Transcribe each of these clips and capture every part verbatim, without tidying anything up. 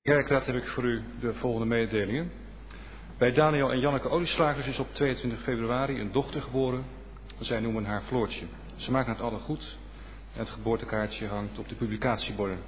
Kerkraad heb ik voor u de volgende mededelingen. Bij Daniel en Janneke Olieslagers is op tweeëntwintig februari een dochter geboren. Zij noemen haar Floortje. Ze maken het alle goed en het geboortekaartje hangt op de publicatieborden.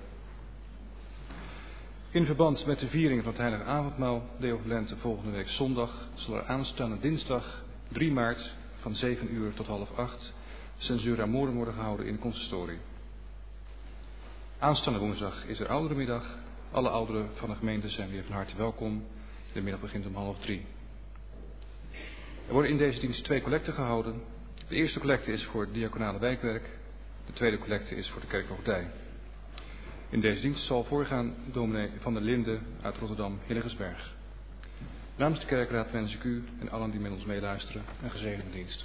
In verband met de viering van het Heilige Avondmaal, Deo of Lente, volgende week zondag, zal er aanstaande dinsdag drie maart van zeven uur tot half acht censura morum worden gehouden in de consistorie. Aanstaande woensdag is er ouderenmiddag. Alle ouderen van de gemeente zijn weer van harte welkom. De middag begint om half drie. Er worden in deze dienst twee collecten gehouden. De eerste collecte is voor het diaconale wijkwerk. De tweede collecte is voor de kerkvoogdij. In deze dienst zal voorgaan dominee Van der Linden uit Rotterdam-Hillegersberg. Namens de kerkraad wens ik u en allen die met ons meeluisteren een gezegende dienst.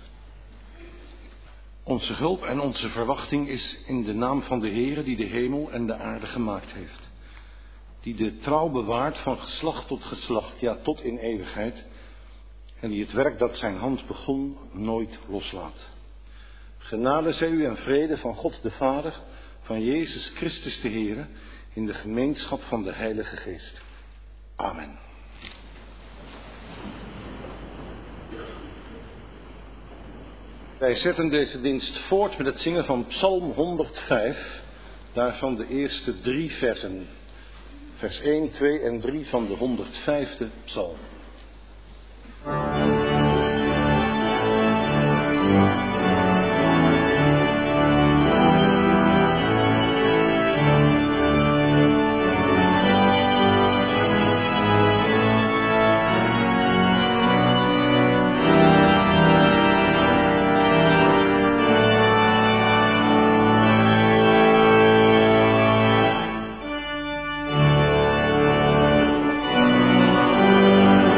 Onze hulp en onze verwachting is in de naam van de Heere die de hemel en de aarde gemaakt heeft. Die de trouw bewaart van geslacht tot geslacht, ja tot in eeuwigheid. En die het werk dat zijn hand begon nooit loslaat. Genade zij u en vrede van God de Vader, van Jezus Christus de Heere, in de gemeenschap van de Heilige Geest. Amen. Wij zetten deze dienst voort met het zingen van Psalm honderdvijf, daarvan de eerste drie versen. Vers één, twee en drie van de honderdvijfde psalm. Amen.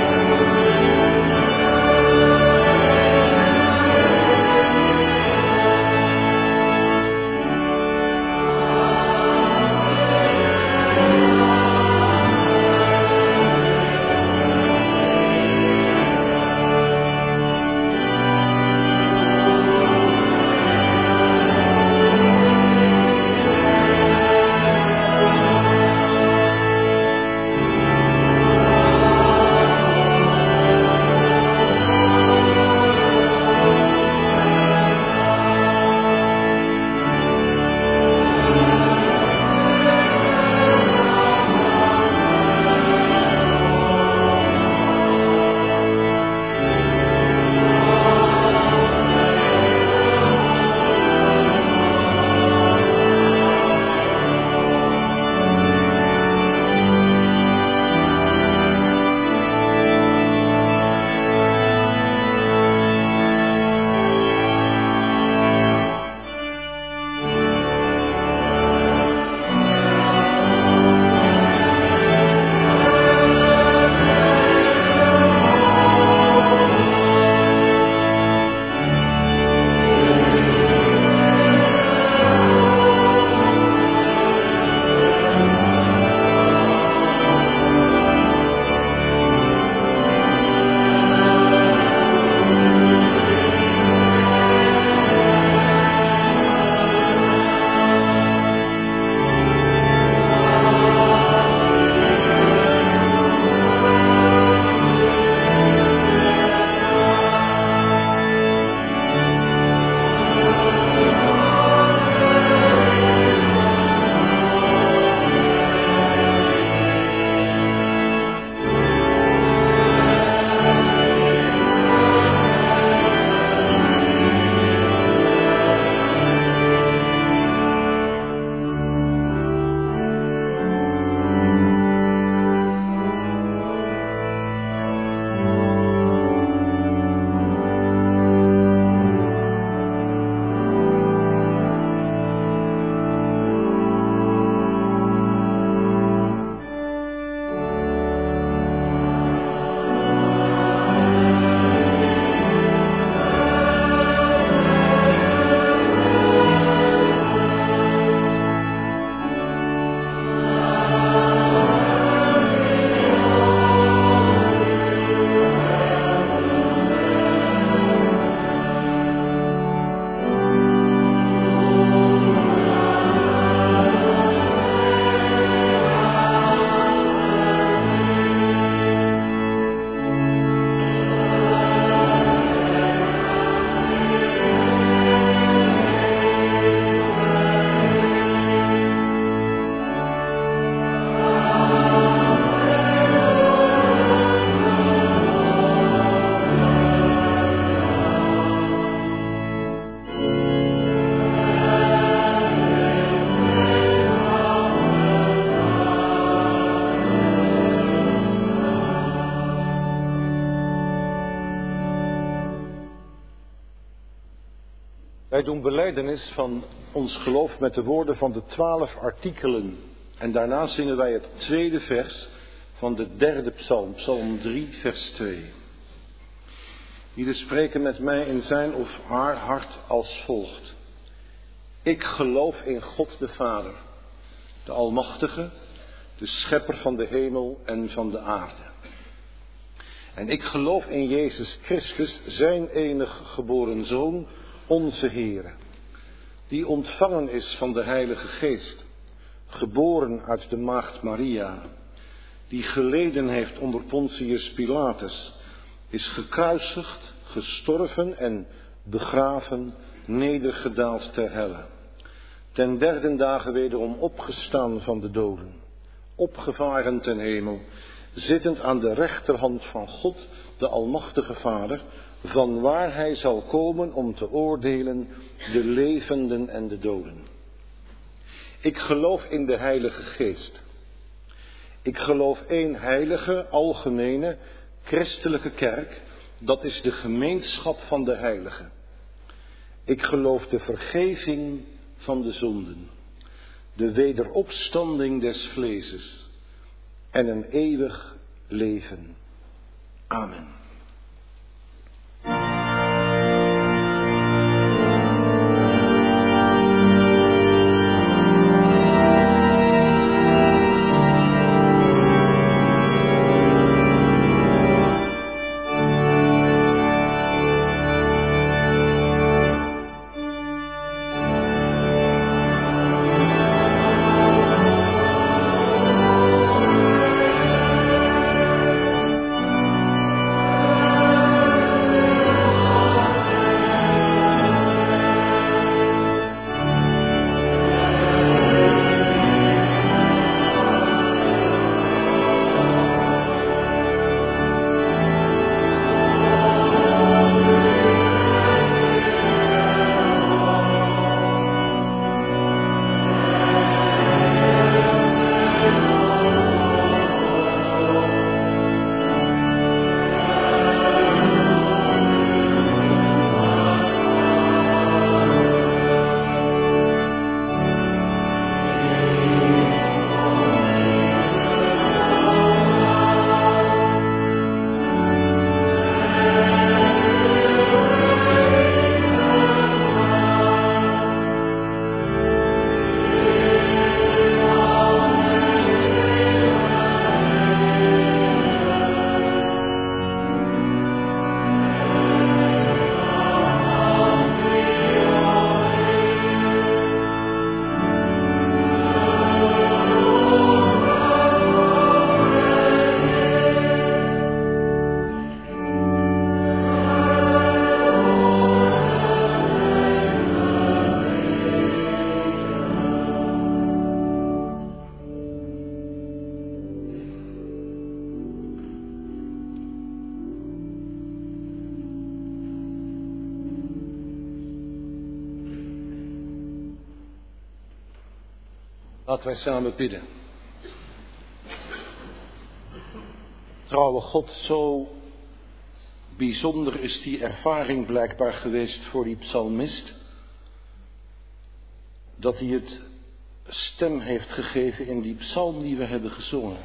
Wij doen belijdenis van ons geloof met de woorden van de twaalf artikelen. En daarna zingen wij het tweede vers van de derde psalm, psalm drie, vers twee. Ieder spreken met mij in zijn of haar hart als volgt. Ik geloof in God de Vader, de Almachtige, de Schepper van de hemel en van de aarde. En ik geloof in Jezus Christus, zijn enige geboren Zoon, onze Heere, die ontvangen is van de Heilige Geest, geboren uit de maagd Maria, die geleden heeft onder Pontius Pilatus, is gekruisigd, gestorven en begraven, nedergedaald ter helle. Ten derde dagen wederom opgestaan van de doden, opgevaren ten hemel, zittend aan de rechterhand van God, de Almachtige Vader, vanwaar hij zal komen om te oordelen de levenden en de doden. Ik geloof in de Heilige Geest. Ik geloof één heilige, algemene, christelijke kerk, dat is de gemeenschap van de heiligen. Ik geloof de vergeving van de zonden, de wederopstanding des vleeses en een eeuwig leven. Amen. Laten wij samen bidden. Trouwe God, zo bijzonder is die ervaring blijkbaar geweest voor die psalmist, dat hij het stem heeft gegeven in die psalm die we hebben gezongen.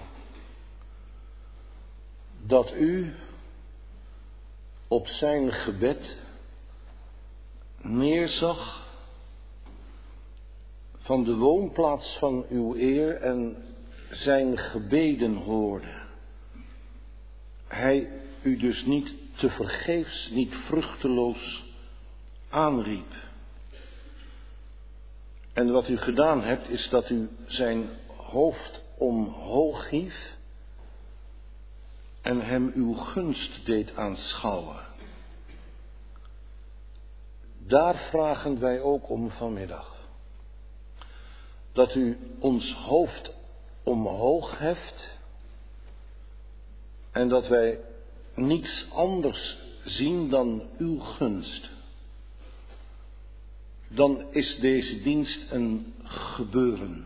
Dat u op zijn gebed neerzag van de woonplaats van uw eer en zijn gebeden hoorde. Hij u dus niet tevergeefs, niet vruchteloos aanriep. En wat u gedaan hebt, is dat u zijn hoofd omhoog hief en hem uw gunst deed aanschouwen. Daar vragen wij ook om vanmiddag. Dat u ons hoofd omhoog heft en dat wij niets anders zien dan uw gunst. Dan is deze dienst een gebeuren.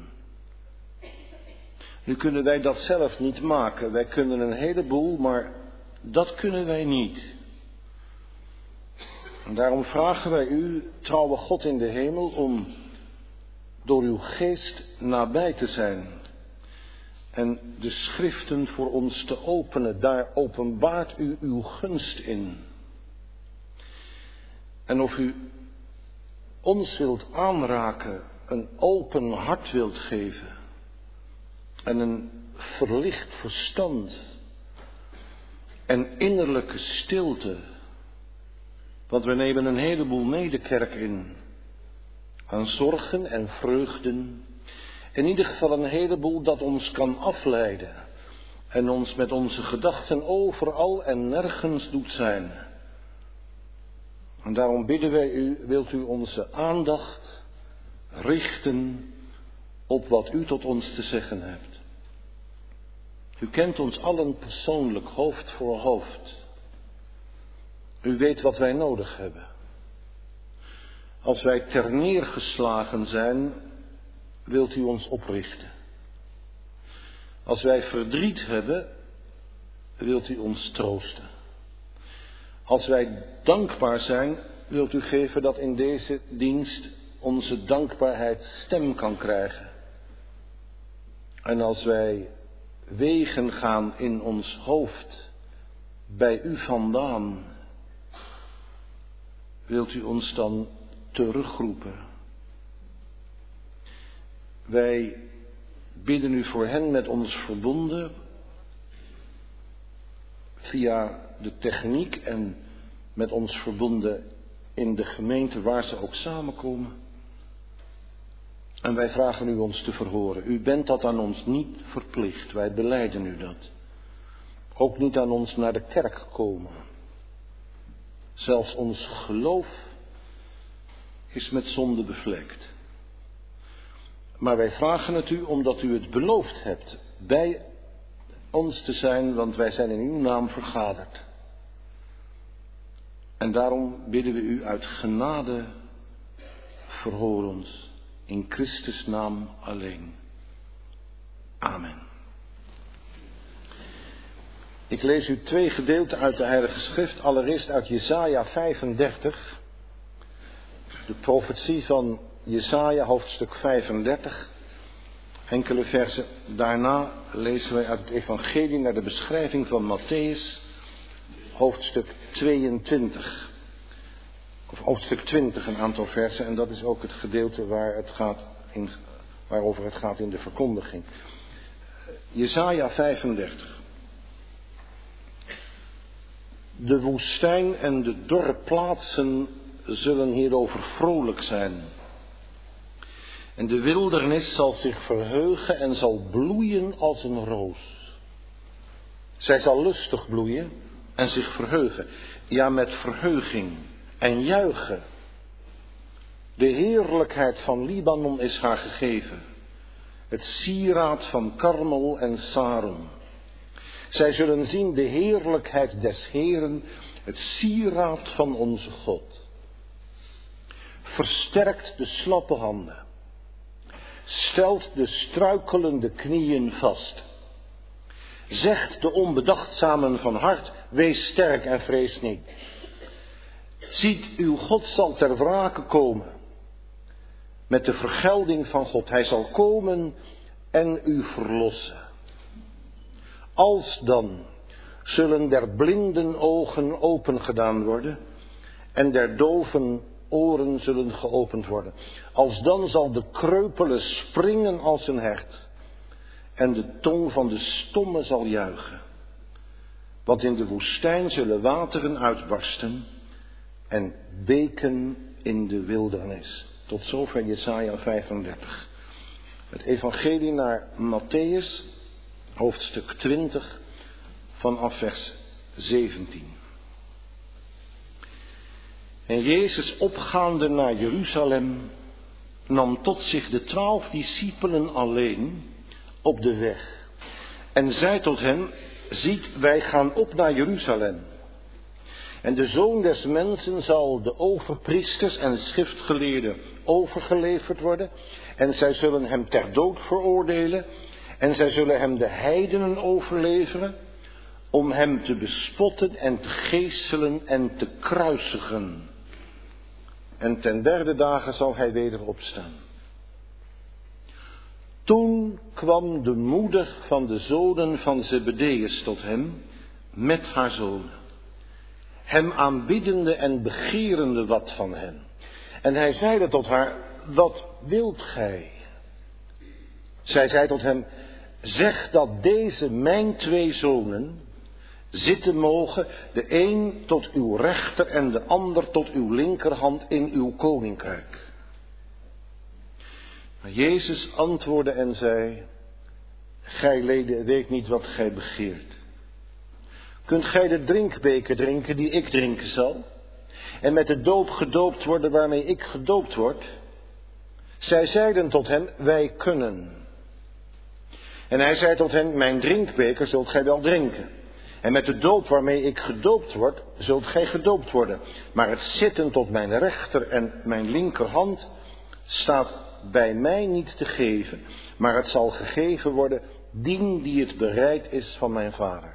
Nu kunnen wij dat zelf niet maken. Wij kunnen een heleboel, maar dat kunnen wij niet. En daarom vragen wij u, trouwe God in de hemel, om door uw geest nabij te zijn en de schriften voor ons te openen. Daar openbaart u uw gunst in. En of u ons wilt aanraken, een open hart wilt geven en een verlicht verstand en innerlijke stilte. Want we nemen een heleboel mee de kerk in. Aan zorgen en vreugden. In ieder geval een heleboel dat ons kan afleiden. En ons met onze gedachten overal en nergens doet zijn. En daarom bidden wij u, wilt u onze aandacht richten op wat u tot ons te zeggen hebt. U kent ons allen persoonlijk, hoofd voor hoofd. U weet wat wij nodig hebben. Als wij terneergeslagen zijn, wilt u ons oprichten. Als wij verdriet hebben, wilt u ons troosten. Als wij dankbaar zijn, wilt u geven dat in deze dienst onze dankbaarheid stem kan krijgen. En als wij wegen gaan in ons hoofd, bij u vandaan, wilt u ons dan terugroepen. Wij bidden u voor hen met ons verbonden, via de techniek en met ons verbonden in de gemeente waar ze ook samenkomen. En wij vragen u ons te verhoren. U bent dat aan ons niet verplicht, wij belijden u dat. Ook niet aan ons naar de kerk komen. Zelfs ons geloof is met zonde bevlekt. Maar wij vragen het u omdat u het beloofd hebt bij ons te zijn, want wij zijn in uw naam vergaderd. En daarom bidden we u uit genade, verhoor ons, in Christus naam alleen. Amen. Ik lees u twee gedeelten uit de Heilige Schrift, allereerst uit Jesaja vijfendertig, de profetie van Jesaja, hoofdstuk vijfendertig. Enkele versen daarna lezen wij uit het evangelie naar de beschrijving van Mattheüs, hoofdstuk tweeëntwintig. Of hoofdstuk twintig, een aantal versen. En dat is ook het gedeelte waar het gaat in, waarover het gaat in de verkondiging. Jesaja vijfendertig. De woestijn en de dorre plaatsen zullen hierover vrolijk zijn. En de wildernis zal zich verheugen en zal bloeien als een roos. Zij zal lustig bloeien en zich verheugen. Ja, met verheuging en juichen. De heerlijkheid van Libanon is haar gegeven. Het sieraad van Karmel en Saron. Zij zullen zien de heerlijkheid des Heeren, het sieraad van onze God. Versterkt de slappe handen. Stelt de struikelende knieën vast. Zegt de onbedachtzamen van hart, wees sterk en vrees niet. Ziet, uw God zal ter wrake komen. Met de vergelding van God. Hij zal komen en u verlossen. Als dan zullen der blinden ogen opengedaan worden en der doven oren zullen geopend worden. Als dan zal de kreupele springen als een hert en de tong van de stomme zal juichen. Want in de woestijn zullen wateren uitbarsten en beken in de wildernis. Tot zover Jesaja vijfendertig. Het evangelie naar Mattheüs, hoofdstuk twintig, vanaf vers zeventien. En Jezus, opgaande naar Jeruzalem, nam tot zich de twaalf discipelen alleen op de weg. En zei tot hen, ziet, wij gaan op naar Jeruzalem. En de Zoon des Mensen zal de overpriesters en schriftgeleerden overgeleverd worden. En zij zullen hem ter dood veroordelen. En zij zullen hem de heidenen overleveren. Om hem te bespotten en te geeselen en te kruisigen. en ten derde dagen zal hij weder opstaan. Toen kwam de moeder van de zonen van Zebedeus tot hem met haar zonen, hem aanbiddende en begerende wat van hen. En hij zeide tot haar, wat wilt gij? Zij zei tot hem, zeg dat deze mijn twee zonen zitten mogen, de een tot uw rechter en de ander tot uw linkerhand in uw koninkrijk. Maar Jezus antwoordde en zei, gij leden weet niet wat gij begeert. Kunt gij de drinkbeker drinken die ik drinken zal? En met de doop gedoopt worden waarmee ik gedoopt word? Zij zeiden tot hem, wij kunnen. En hij zei tot hen, mijn drinkbeker zult gij wel drinken. En met de doop waarmee ik gedoopt word, zult gij gedoopt worden. Maar het zitten tot mijn rechter en mijn linkerhand staat bij mij niet te geven. Maar het zal gegeven worden dien die het bereid is van mijn vader.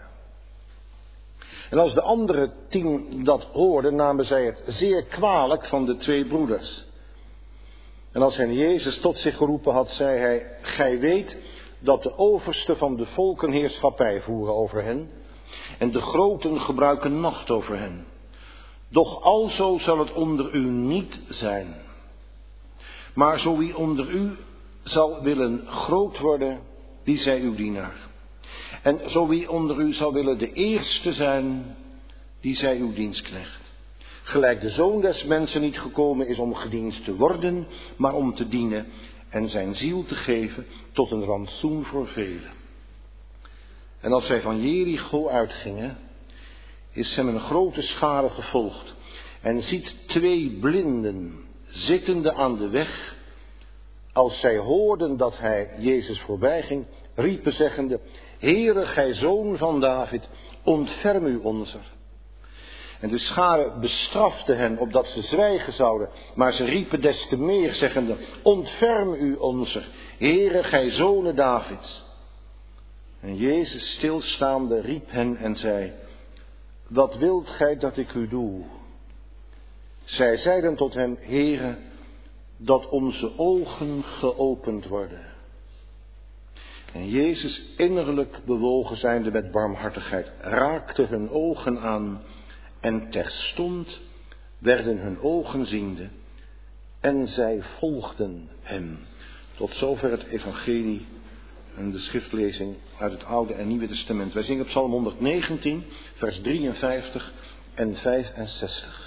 En als de andere tien dat hoorden, namen zij het zeer kwalijk van de twee broeders. En als hen Jezus tot zich geroepen had, zei hij, gij weet dat de oversten van de volken heerschappij voeren over hen, en de groten gebruiken macht over hen. Doch alzo zal het onder u niet zijn. Maar zo wie onder u zal willen groot worden, die zij uw dienaar. En zo wie onder u zal willen de eerste zijn, die zij uw dienstknecht. Gelijk de Zoon des Mensen niet gekomen is om gediend te worden, maar om te dienen en zijn ziel te geven tot een rantsoen voor velen. En als zij van Jericho uitgingen, is hem een grote schare gevolgd en ziet twee blinden zittende aan de weg. Als zij hoorden dat hij Jezus voorbij ging, riepen zeggende, Heere, gij zoon van David, ontferm u onzer. En de schare bestrafte hen opdat ze zwijgen zouden, maar ze riepen des te meer zeggende, ontferm u onzer, Heere, gij zonen Davids. En Jezus stilstaande riep hen en zei, wat wilt gij dat ik u doe? Zij zeiden tot hem, Heere, dat onze ogen geopend worden. En Jezus, innerlijk bewogen zijnde met barmhartigheid, raakte hun ogen aan en terstond werden hun ogen ziende en zij volgden hem. Tot zover het evangelie en de schriftlezing uit het Oude en Nieuwe Testament. Wij zingen Psalm honderdnegentien, vers drieënvijftig en vijfenzestig.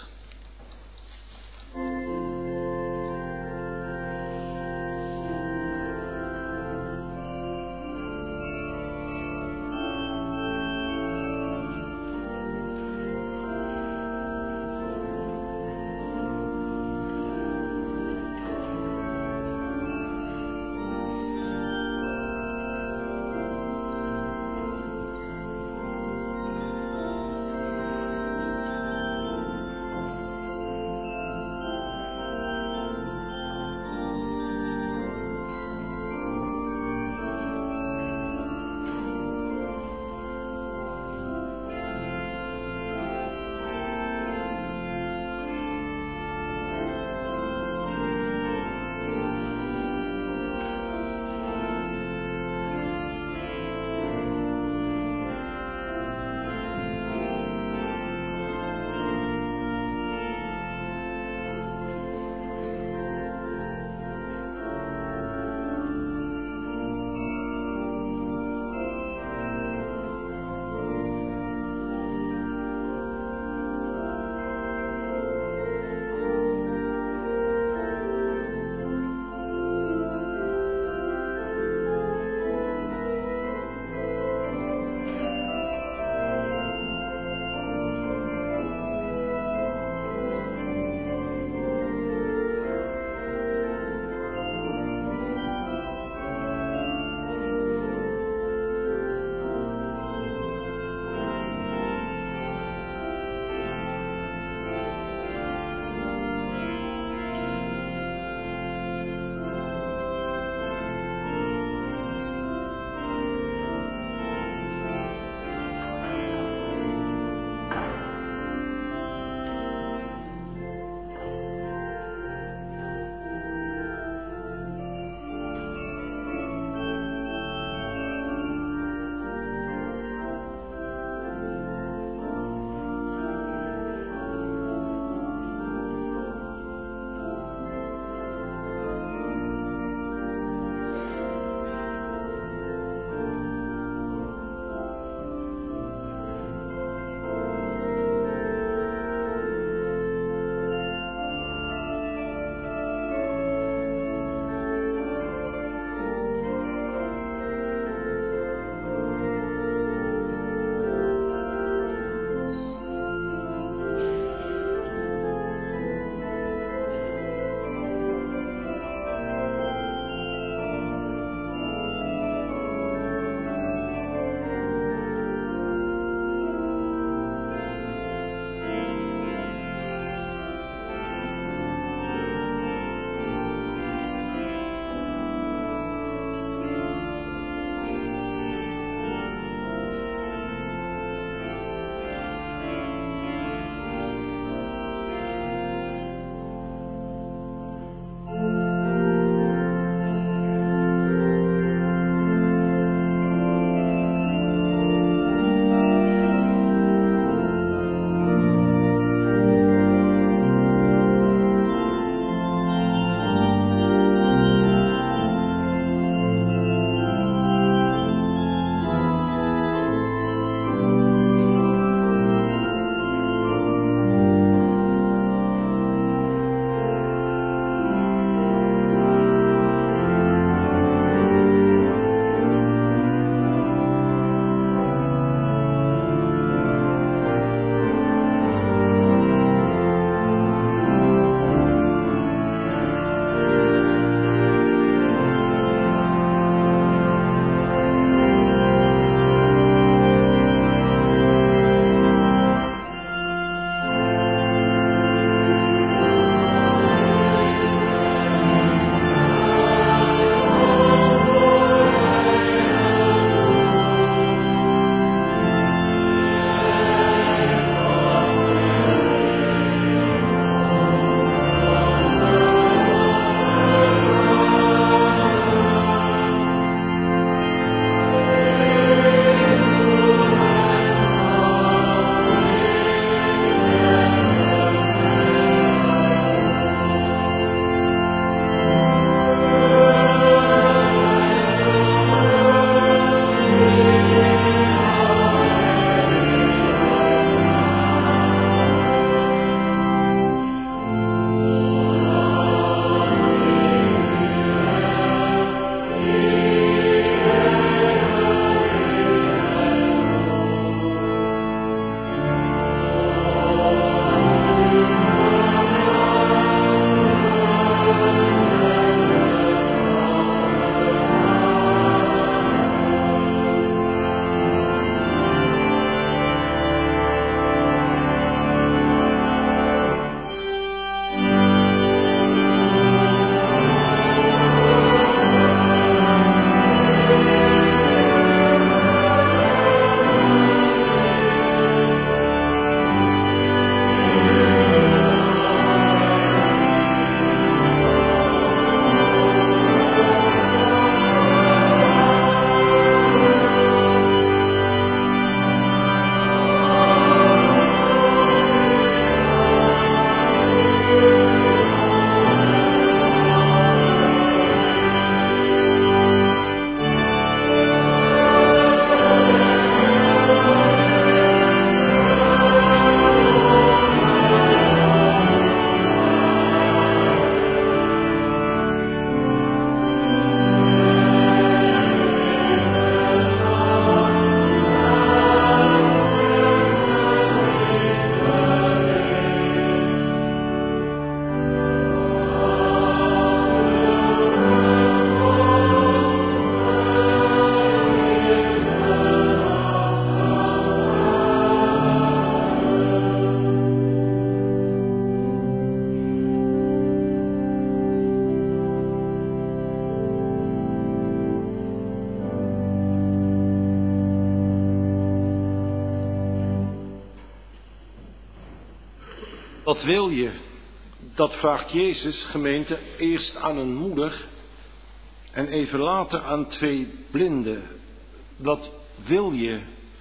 Wat wil je? Dat vraagt Jezus, gemeente, eerst aan een moeder en even later aan twee blinden. Wat wil je?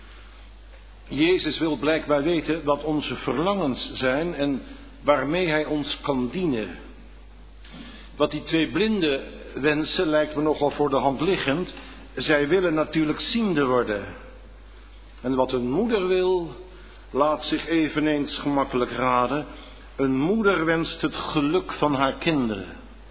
Jezus wil blijkbaar weten wat onze verlangens zijn en waarmee hij ons kan dienen. Wat die twee blinden wensen lijkt me nogal voor de hand liggend. Zij willen natuurlijk ziende worden. En wat een moeder wil, laat zich eveneens gemakkelijk raden. Een moeder wenst het geluk van haar kinderen.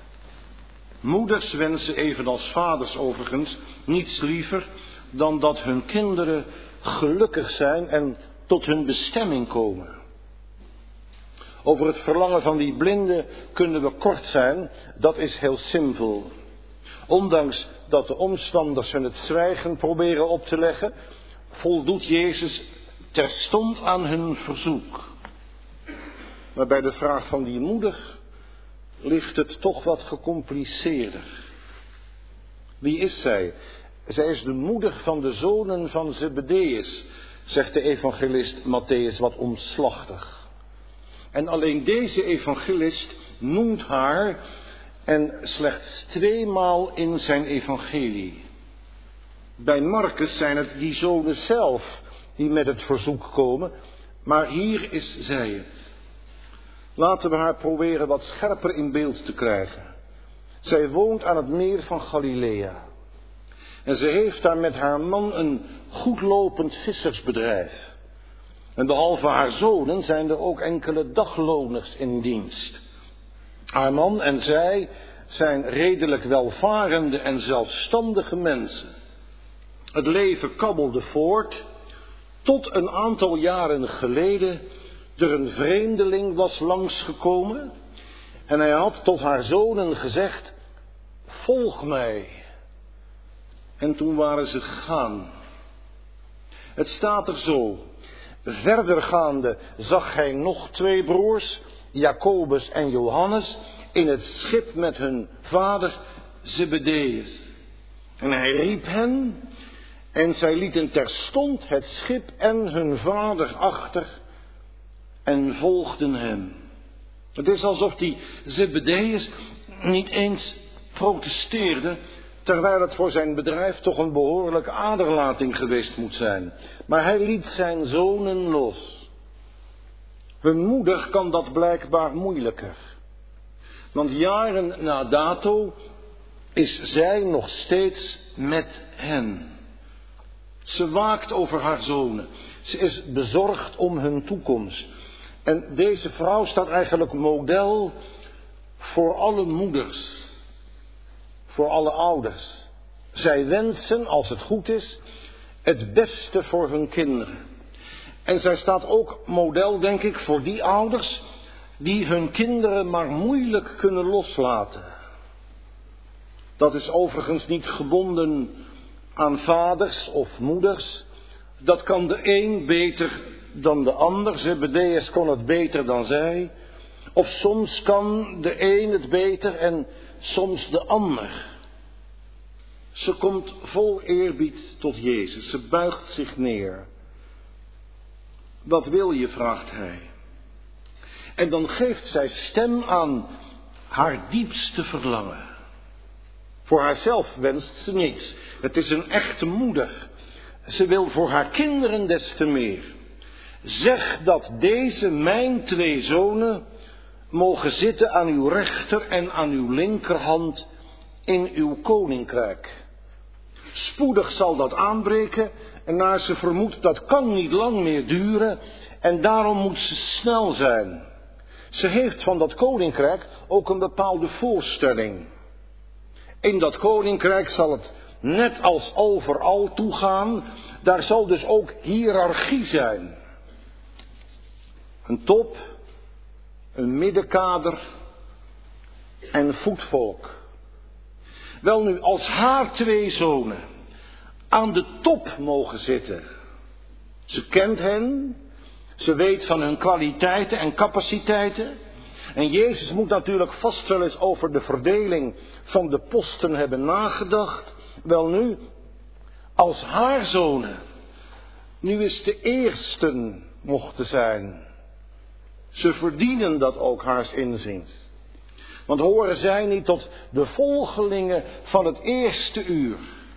Moeders wensen, evenals vaders overigens, niets liever dan dat hun kinderen gelukkig zijn en tot hun bestemming komen. Over het verlangen van die blinden kunnen we kort zijn, dat is heel simpel. Ondanks dat de omstanders hun het zwijgen proberen op te leggen, voldoet Jezus terstond aan hun verzoek. Maar bij de vraag van die moeder ligt het toch wat gecompliceerder. Wie is zij? Zij is de moeder van de zonen van Zebedeus, zegt de evangelist Mattheüs wat omslachtig. En alleen deze evangelist noemt haar en slechts tweemaal in zijn evangelie. Bij Marcus zijn het die zonen zelf die met het verzoek komen, maar hier is zij het. Laten we haar proberen wat scherper in beeld te krijgen. Zij woont aan het meer van Galilea. En ze heeft daar met haar man een goedlopend vissersbedrijf. En behalve haar zonen zijn er ook enkele dagloners in dienst. Haar man en zij zijn redelijk welvarende en zelfstandige mensen. Het leven kabbelde voort, tot een aantal jaren geleden er een vreemdeling was langsgekomen en hij had tot haar zonen gezegd: volg mij. En toen waren ze gegaan. Het staat er zo. Verdergaande zag hij nog twee broers, Jacobus en Johannes, in het schip met hun vader Zebedeus. En hij riep hen en zij lieten terstond het schip en hun vader achter en volgden hem. Het is alsof die Zebedeus niet eens protesteerde, terwijl het voor zijn bedrijf toch een behoorlijke aderlating geweest moet zijn. Maar hij liet zijn zonen los. Hun moeder kan dat blijkbaar moeilijker. Want jaren na dato is zij nog steeds met hen. Ze waakt over haar zonen. Ze is bezorgd om hun toekomst. En deze vrouw staat eigenlijk model voor alle moeders. Voor alle ouders. Zij wensen, als het goed is, het beste voor hun kinderen. En zij staat ook model, denk ik, voor die ouders die hun kinderen maar moeilijk kunnen loslaten. Dat is overigens niet gebonden aan vaders of moeders. Dat kan de een beter dan de ander. Zebedeus kon het beter dan zij. Of soms kan de een het beter en soms de ander. Ze komt vol eerbied tot Jezus. Ze buigt zich neer. Wat wil je, vraagt hij. En dan geeft zij stem aan haar diepste verlangen. Voor haarzelf wenst ze niets. Het is een echte moeder. Ze wil voor haar kinderen des te meer. Zeg dat deze mijn twee zonen mogen zitten aan uw rechter en aan uw linkerhand in uw koninkrijk. Spoedig zal dat aanbreken en naar ze vermoedt dat kan niet lang meer duren en daarom moet ze snel zijn. Ze heeft van dat koninkrijk ook een bepaalde voorstelling. In dat koninkrijk zal het net als overal toegaan, daar zal dus ook hiërarchie zijn. Een top, een middenkader en voetvolk. Welnu, als haar twee zonen aan de top mogen zitten. Ze kent hen, ze weet van hun kwaliteiten en capaciteiten. En Jezus moet natuurlijk vast wel eens over de verdeling van de posten hebben nagedacht. Welnu, als haar zonen nu eens de eersten mochten zijn. Ze verdienen dat ook haars inziens. Want horen zij niet tot de volgelingen van het eerste uur?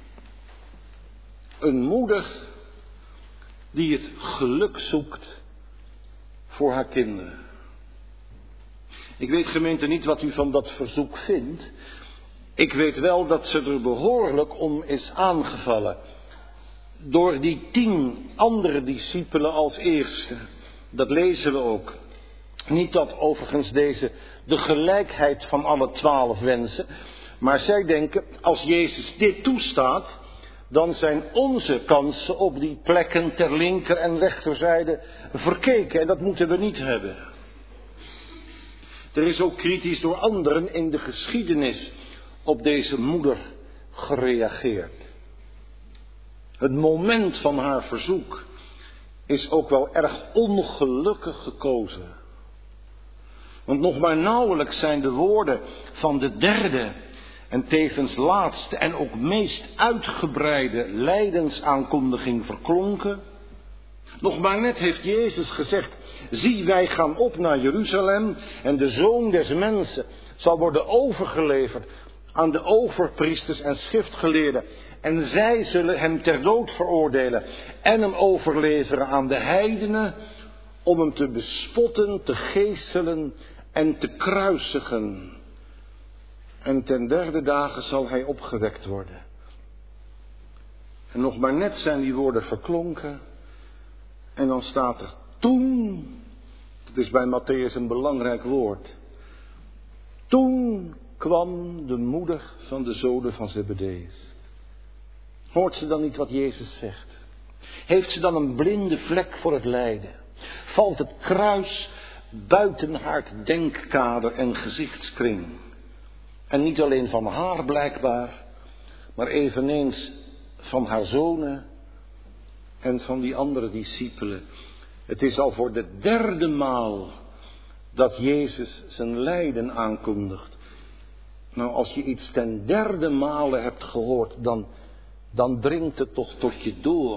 Een moeder die het geluk zoekt voor haar kinderen. Ik weet, gemeente, niet wat u van dat verzoek vindt. Ik weet wel dat ze er behoorlijk om is aangevallen. Door die tien andere discipelen als eerste. Dat lezen we ook. Niet dat overigens deze de gelijkheid van alle twaalf wensen. Maar zij denken, als Jezus dit toestaat, dan zijn onze kansen op die plekken ter linker en rechterzijde verkeken. En dat moeten we niet hebben. Er is ook kritisch door anderen in de geschiedenis op deze moeder gereageerd. Het moment van haar verzoek is ook wel erg ongelukkig gekozen. Want nog maar nauwelijks zijn de woorden van de derde en tevens laatste en ook meest uitgebreide lijdensaankondiging verklonken. Nog maar net heeft Jezus gezegd, zie, wij gaan op naar Jeruzalem en de Zoon des Mensen zal worden overgeleverd aan de overpriesters en schriftgeleerden. En zij zullen hem ter dood veroordelen en hem overleveren aan de heidenen om hem te bespotten, te geeselen en te kruisigen. En ten derde dagen zal hij opgewekt worden. En nog maar net zijn die woorden verklonken. En dan staat er toen, dat is bij Matthäus een belangrijk woord. Toen kwam de moeder van de zonen van Zebedeus. Hoort ze dan niet wat Jezus zegt? Heeft ze dan een blinde vlek voor het lijden? Valt het kruis buiten haar denkkader en gezichtskring? En niet alleen van haar blijkbaar, maar eveneens van haar zonen en van die andere discipelen. Het is al voor de derde maal dat Jezus zijn lijden aankondigt. Nou, als je iets ten derde male hebt gehoord, dan, dan dringt het toch tot je door.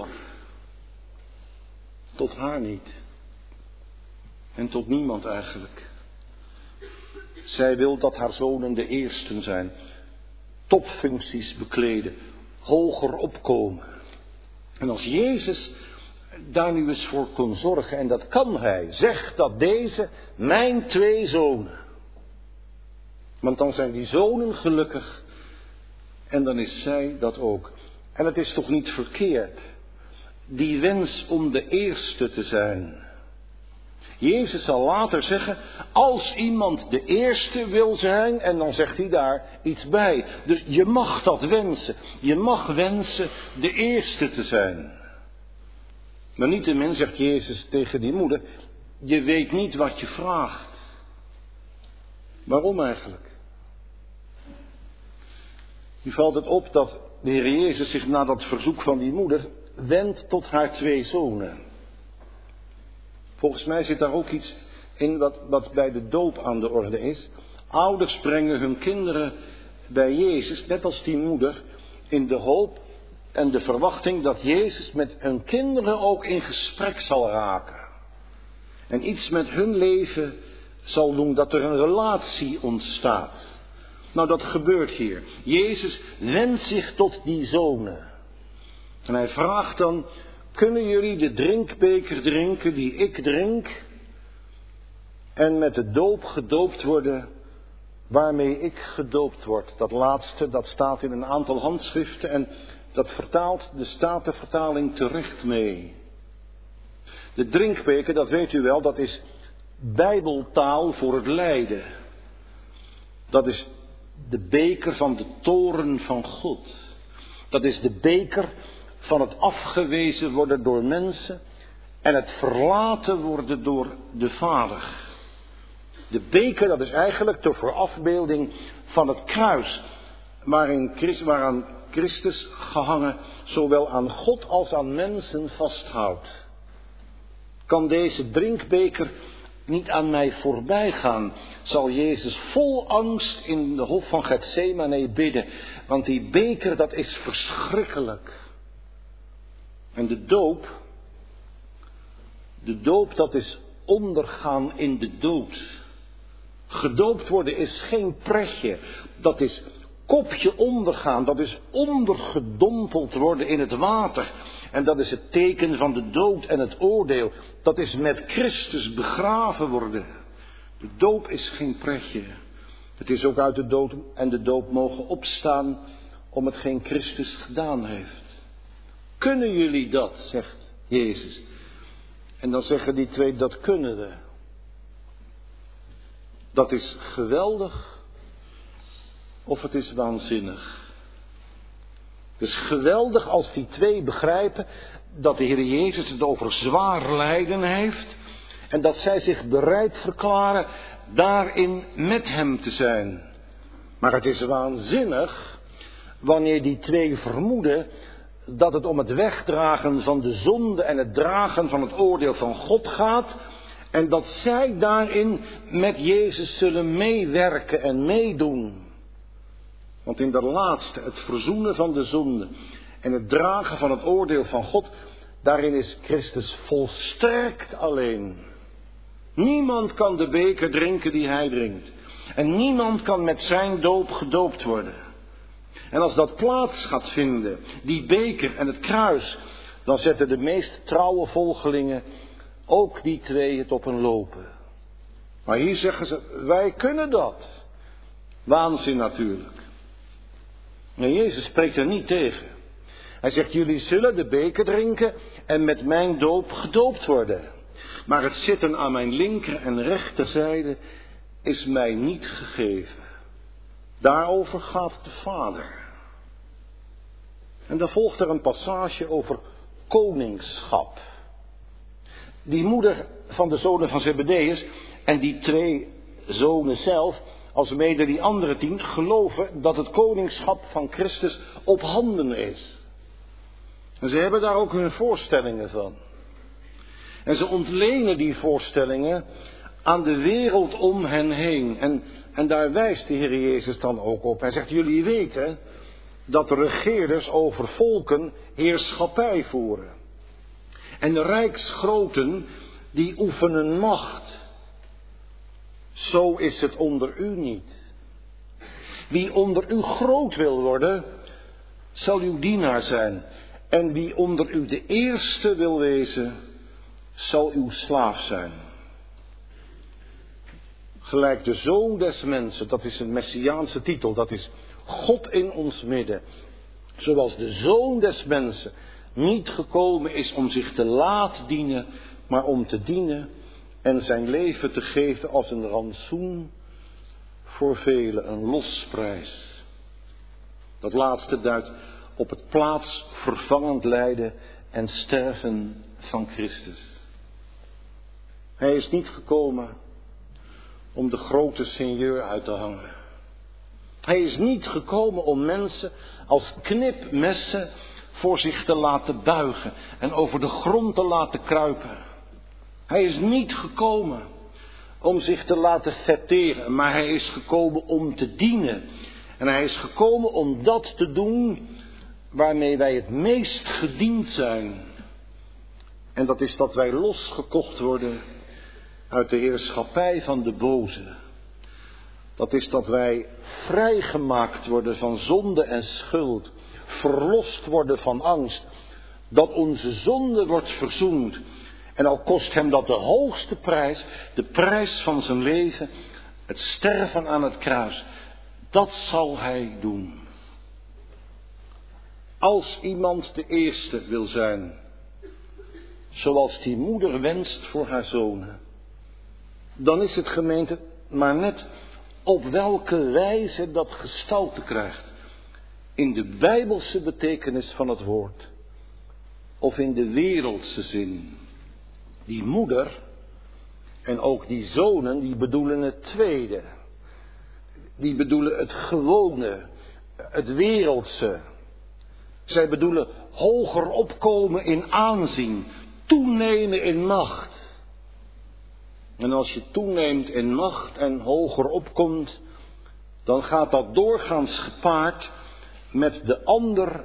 Tot haar niet. En tot niemand eigenlijk. Zij wil dat haar zonen de eersten zijn. Topfuncties bekleden. Hoger opkomen. En als Jezus daar nu eens voor kon zorgen, en dat kan hij, zegt dat deze mijn twee zonen. Want dan zijn die zonen gelukkig en dan is zij dat ook. En het is toch niet verkeerd, die wens om de eerste te zijn. Jezus zal later zeggen, als iemand de eerste wil zijn, en dan zegt hij daar iets bij. Dus je mag dat wensen. Je mag wensen de eerste te zijn. Maar niettemin zegt Jezus tegen die moeder, je weet niet wat je vraagt. Waarom eigenlijk? Nu valt het op dat de Heer Jezus zich na dat verzoek van die moeder wendt tot haar twee zonen. Volgens mij zit daar ook iets in wat, wat bij de doop aan de orde is. Ouders brengen hun kinderen bij Jezus, net als die moeder, in de hoop en de verwachting dat Jezus met hun kinderen ook in gesprek zal raken. En iets met hun leven zal doen, dat er een relatie ontstaat. Nou, dat gebeurt hier. Jezus wendt zich tot die zonen. En hij vraagt dan, kunnen jullie de drinkbeker drinken die ik drink? En met de doop gedoopt worden waarmee ik gedoopt word. Dat laatste, dat staat in een aantal handschriften en dat vertaalt de Statenvertaling terecht mee. De drinkbeker, dat weet u wel, dat is bijbeltaal voor het lijden. Dat is de beker van de toorn van God. Dat is de beker van het afgewezen worden door mensen en het verlaten worden door de Vader. De beker, dat is eigenlijk de voorafbeelding van het kruis, waarin, waaraan Christus gehangen zowel aan God als aan mensen vasthoudt. Kan deze drinkbeker niet aan mij voorbij gaan, zal Jezus vol angst in de hof van Getsemane bidden. Want die beker, dat is verschrikkelijk. En de doop, de doop dat is ondergaan in de dood. Gedoopt worden is geen pretje. Dat is kopje ondergaan. Dat is ondergedompeld worden in het water. En dat is het teken van de dood en het oordeel. Dat is met Christus begraven worden. De doop is geen pretje. Het is ook uit de dood en de doop mogen opstaan om hetgeen Christus gedaan heeft. Kunnen jullie dat, zegt Jezus. En dan zeggen die twee, dat kunnen we. Dat is geweldig of het is waanzinnig. Het is geweldig als die twee begrijpen dat de Heer Jezus het over zwaar lijden heeft. En dat zij zich bereid verklaren daarin met hem te zijn. Maar het is waanzinnig wanneer die twee vermoeden dat het om het wegdragen van de zonde en het dragen van het oordeel van God gaat. En dat zij daarin met Jezus zullen meewerken en meedoen. Want in dat laatste, het verzoenen van de zonde en het dragen van het oordeel van God, daarin is Christus volstrekt alleen. Niemand kan de beker drinken die hij drinkt. En niemand kan met zijn doop gedoopt worden. En als dat plaats gaat vinden, die beker en het kruis, dan zetten de meest trouwe volgelingen, ook die twee, het op een lopen. Maar hier zeggen ze, wij kunnen dat. Waanzin natuurlijk. Maar Jezus spreekt er niet tegen. Hij zegt, jullie zullen de beker drinken en met mijn doop gedoopt worden. Maar het zitten aan mijn linker en rechterzijde is mij niet gegeven. Daarover gaat de Vader. En dan volgt er een passage over koningschap. Die moeder van de zonen van Zebedeus en die twee zonen zelf, als mede die andere tien, geloven dat het koningschap van Christus op handen is. En ze hebben daar ook hun voorstellingen van. En ze ontlenen die voorstellingen aan de wereld om hen heen. En, en daar wijst de Heer Jezus dan ook op. Hij zegt, jullie weten dat de regeerders over volken heerschappij voeren. En de rijksgroten, die oefenen macht. Zo is het onder u niet. Wie onder u groot wil worden, zal uw dienaar zijn. En wie onder u de eerste wil wezen, zal uw slaaf zijn. Gelijk de Zoon des Mensen, dat is een messiaanse titel, dat is God in ons midden. Zoals de Zoon des Mensen niet gekomen is om zich te laten dienen, maar om te dienen en zijn leven te geven als een rantsoen voor velen, een losprijs. Dat laatste duidt op het plaatsvervangend lijden en sterven van Christus. Hij is niet gekomen om de grote seigneur uit te hangen. Hij is niet gekomen om mensen als knipmessen voor zich te laten buigen en over de grond te laten kruipen. Hij is niet gekomen om zich te laten fetteren, maar hij is gekomen om te dienen. En hij is gekomen om dat te doen waarmee wij het meest gediend zijn. En dat is dat wij losgekocht worden uit de heerschappij van de boze. Dat is dat wij vrijgemaakt worden van zonde en schuld. Verlost worden van angst. Dat onze zonde wordt verzoend. En al kost hem dat de hoogste prijs, de prijs van zijn leven, het sterven aan het kruis. Dat zal hij doen. Als iemand de eerste wil zijn, zoals die moeder wenst voor haar zonen, dan is het, gemeente, maar net op welke wijze dat gestalte krijgt. In de bijbelse betekenis van het woord. Of in de wereldse zin. Die moeder en ook die zonen, die bedoelen het tweede. Die bedoelen het gewone, het wereldse. Zij bedoelen hoger opkomen in aanzien, toenemen in macht. En als je toeneemt in macht en hoger opkomt, dan gaat dat doorgaans gepaard met de ander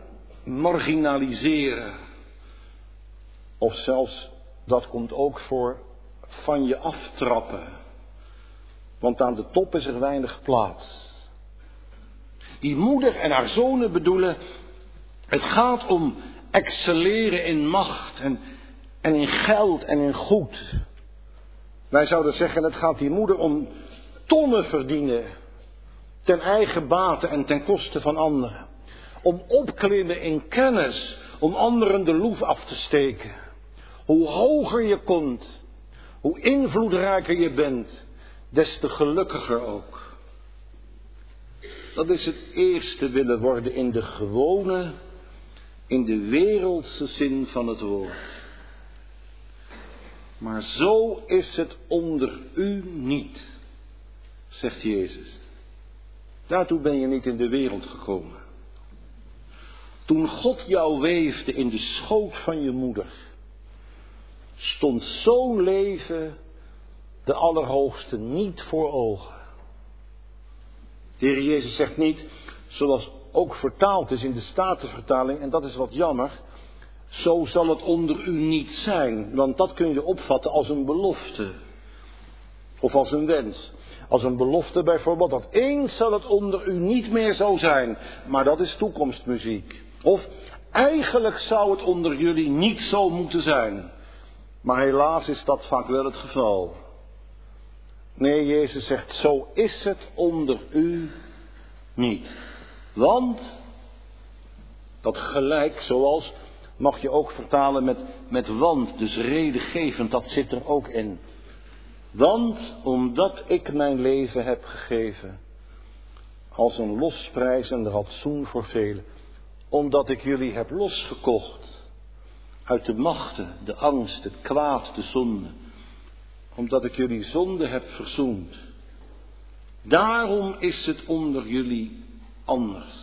marginaliseren. Of zelfs, dat komt ook voor, van je aftrappen. Want aan de top is er weinig plaats. Die moeder en haar zonen bedoelen, het gaat om excelleren in macht en, en in geld en in goed. Wij zouden zeggen, het gaat die moeder om tonnen verdienen. Ten eigen bate en ten koste van anderen. Om opklimmen in kennis, om anderen de loef af te steken. Hoe hoger je komt, hoe invloedrijker je bent, des te gelukkiger ook. Dat is het eerste willen worden in de gewone, in de wereldse zin van het woord. Maar zo is het onder u niet, zegt Jezus. Daartoe ben je niet in de wereld gekomen. Toen God jou weefde in de schoot van je moeder, stond zo'n leven de Allerhoogste niet voor ogen. De Heer Jezus zegt niet, zoals ook vertaald is in de Statenvertaling, en dat is wat jammer, zo zal het onder u niet zijn, want dat kun je opvatten als een belofte. Of als een wens. Als een belofte bijvoorbeeld, dat eens zal het onder u niet meer zo zijn, maar dat is toekomstmuziek. Of eigenlijk zou het onder jullie niet zo moeten zijn, maar helaas is dat vaak wel het geval. Nee, Jezus zegt, zo is het onder u niet. Want, dat gelijk, zoals, mag je ook vertalen met, met want, dus redengevend, dat zit er ook in. Want, omdat ik mijn leven heb gegeven, als een losprijs en ratsoen voor velen, omdat ik jullie heb losgekocht, uit de machten, de angst, het kwaad, de zonde, omdat ik jullie zonde heb verzoend. Daarom is het onder jullie anders.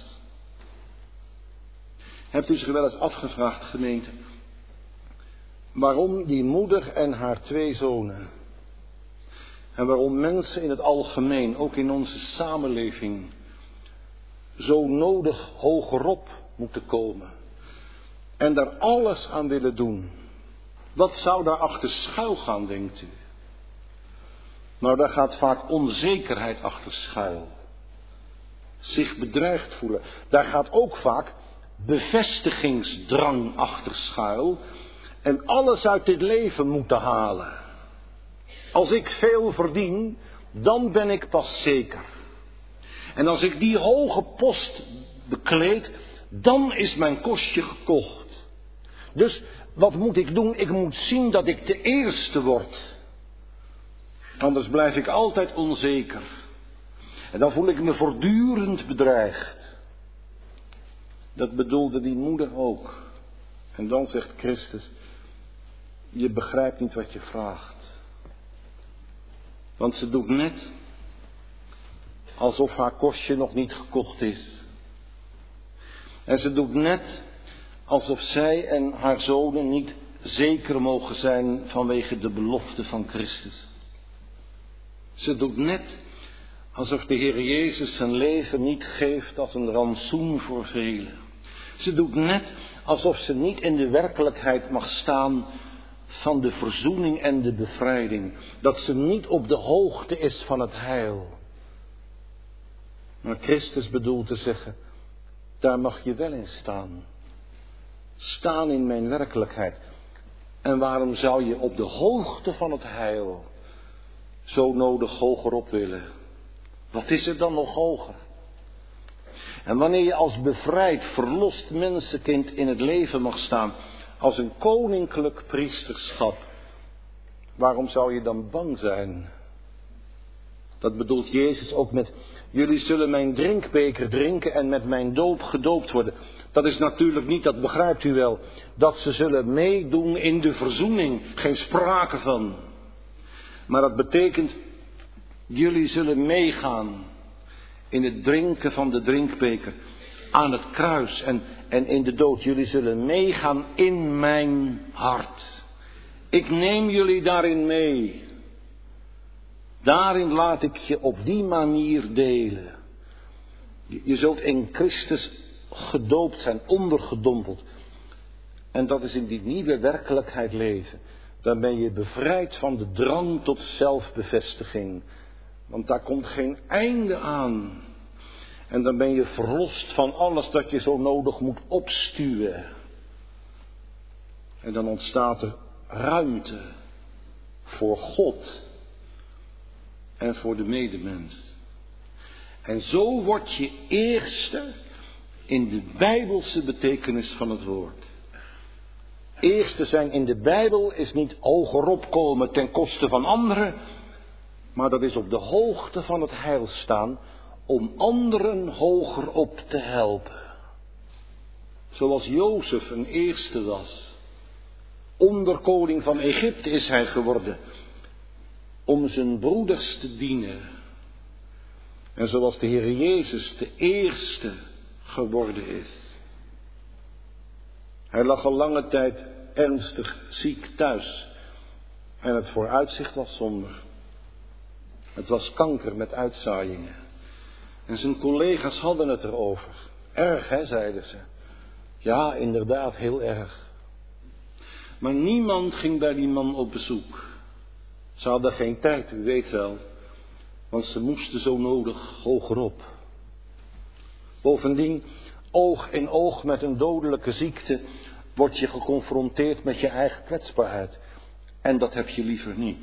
Hebt u zich wel eens afgevraagd, gemeente, waarom die moeder en haar twee zonen, en waarom mensen in het algemeen, ook in onze samenleving, zo nodig hogerop moeten komen en daar alles aan willen doen? Wat zou daar achter schuil gaan, denkt u? Nou, daar gaat vaak onzekerheid achter schuil. Zich bedreigd voelen. Daar gaat ook vaak bevestigingsdrang achter schuil. En alles uit dit leven moeten halen. Als ik veel verdien, dan ben ik pas zeker. En als ik die hoge post bekleed, dan is mijn kostje gekocht. Dus wat moet ik doen? Ik moet zien dat ik de eerste word. Anders blijf ik altijd onzeker. En dan voel ik me voortdurend bedreigd. Dat bedoelde die moeder ook. En dan zegt Christus, je begrijpt niet wat je vraagt. Want ze doet net alsof haar kostje nog niet gekocht is. En ze doet net alsof zij en haar zonen niet zeker mogen zijn vanwege de belofte van Christus. Ze doet net alsof de Heer Jezus zijn leven niet geeft als een rantsoen voor velen. Ze doet net alsof ze niet in de werkelijkheid mag staan van de verzoening en de bevrijding. Dat ze niet op de hoogte is van het heil. Maar Christus bedoelt te zeggen, daar mag je wel in staan. Staan in mijn werkelijkheid. En waarom zou je op de hoogte van het heil zo nodig hogerop willen? Wat is er dan nog hoger? En wanneer je als bevrijd, verlost mensenkind in het leven mag staan, als een koninklijk priesterschap, waarom zou je dan bang zijn? Dat bedoelt Jezus ook met, jullie zullen mijn drinkbeker drinken en met mijn doop gedoopt worden. Dat is natuurlijk niet, dat begrijpt u wel, dat ze zullen meedoen in de verzoening. Geen sprake van. Maar dat betekent, jullie zullen meegaan in het drinken van de drinkbeker, aan het kruis en, en in de dood. Jullie zullen meegaan in mijn hart. Ik neem jullie daarin mee. Daarin laat ik je op die manier delen. Je, je zult in Christus gedoopt zijn, ondergedompeld. En dat is in die nieuwe werkelijkheid leven. Dan ben je bevrijd van de drang tot zelfbevestiging. Want daar komt geen einde aan. En dan ben je verlost van alles dat je zo nodig moet opstuwen. En dan ontstaat er ruimte voor God en voor de medemens. En zo word je eerste in de Bijbelse betekenis van het woord. Eerste zijn in de Bijbel is niet hogerop komen ten koste van anderen, maar dat is op de hoogte van het heil staan om anderen hoger op te helpen. Zoals Jozef een eerste was. Onderkoning van Egypte is hij geworden om zijn broeders te dienen. En zoals de Heer Jezus de eerste geworden is. Hij lag al lange tijd ernstig ziek thuis. En het vooruitzicht was somber. Het was kanker met uitzaaiingen. En zijn collega's hadden het erover. Erg, hè, zeiden ze. Ja, inderdaad, heel erg. Maar niemand ging bij die man op bezoek. Ze hadden geen tijd, u weet wel. Want ze moesten zo nodig hogerop. Bovendien, oog in oog met een dodelijke ziekte word je geconfronteerd met je eigen kwetsbaarheid. En dat heb je liever niet.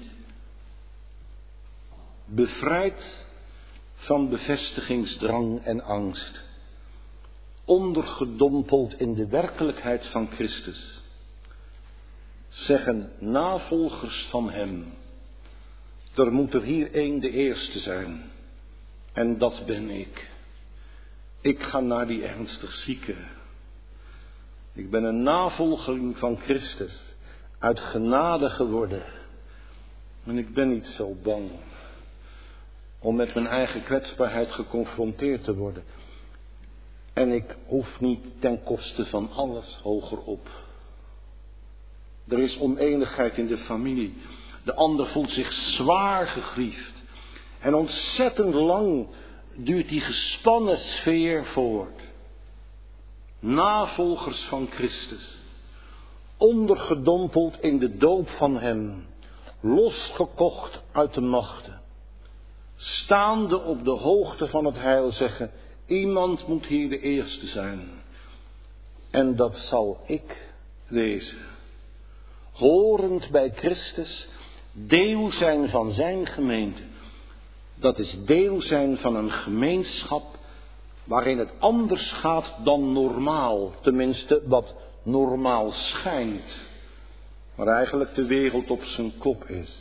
Bevrijd van bevestigingsdrang en angst. Ondergedompeld in de werkelijkheid van Christus. Zeggen navolgers van hem. Er moet er hier één de eerste zijn. En dat ben ik. Ik ga naar die ernstig zieke. Ik ben een navolgeling van Christus. Uit genade geworden. En ik ben niet zo bang. Om met mijn eigen kwetsbaarheid geconfronteerd te worden. En ik hoef niet ten koste van alles hoger op. Er is oneenigheid in de familie. De ander voelt zich zwaar gegriefd. En ontzettend lang duurt die gespannen sfeer voort. Navolgers van Christus. Ondergedompeld in de doop van hem. Losgekocht uit de machten. Staande op de hoogte van het heil zeggen. Iemand moet hier de eerste zijn. En dat zal ik wezen. Horend bij Christus. Deel zijn van zijn gemeente. Dat is deel zijn van een gemeenschap waarin het anders gaat dan normaal. Tenminste wat normaal schijnt. Maar eigenlijk de wereld op zijn kop is.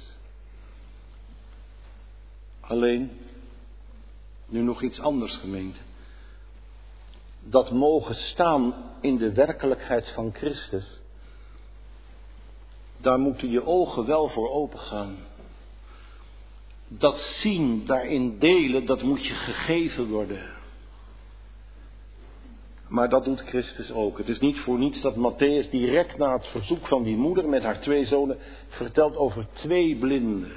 Alleen, nu nog iets anders, gemeente. Dat mogen staan in de werkelijkheid van Christus. Daar moeten je ogen wel voor open gaan. Dat zien, daarin delen, dat moet je gegeven worden. Maar dat doet Christus ook. Het is niet voor niets dat Matthäus direct na het verzoek van die moeder met haar twee zonen vertelt over twee blinden.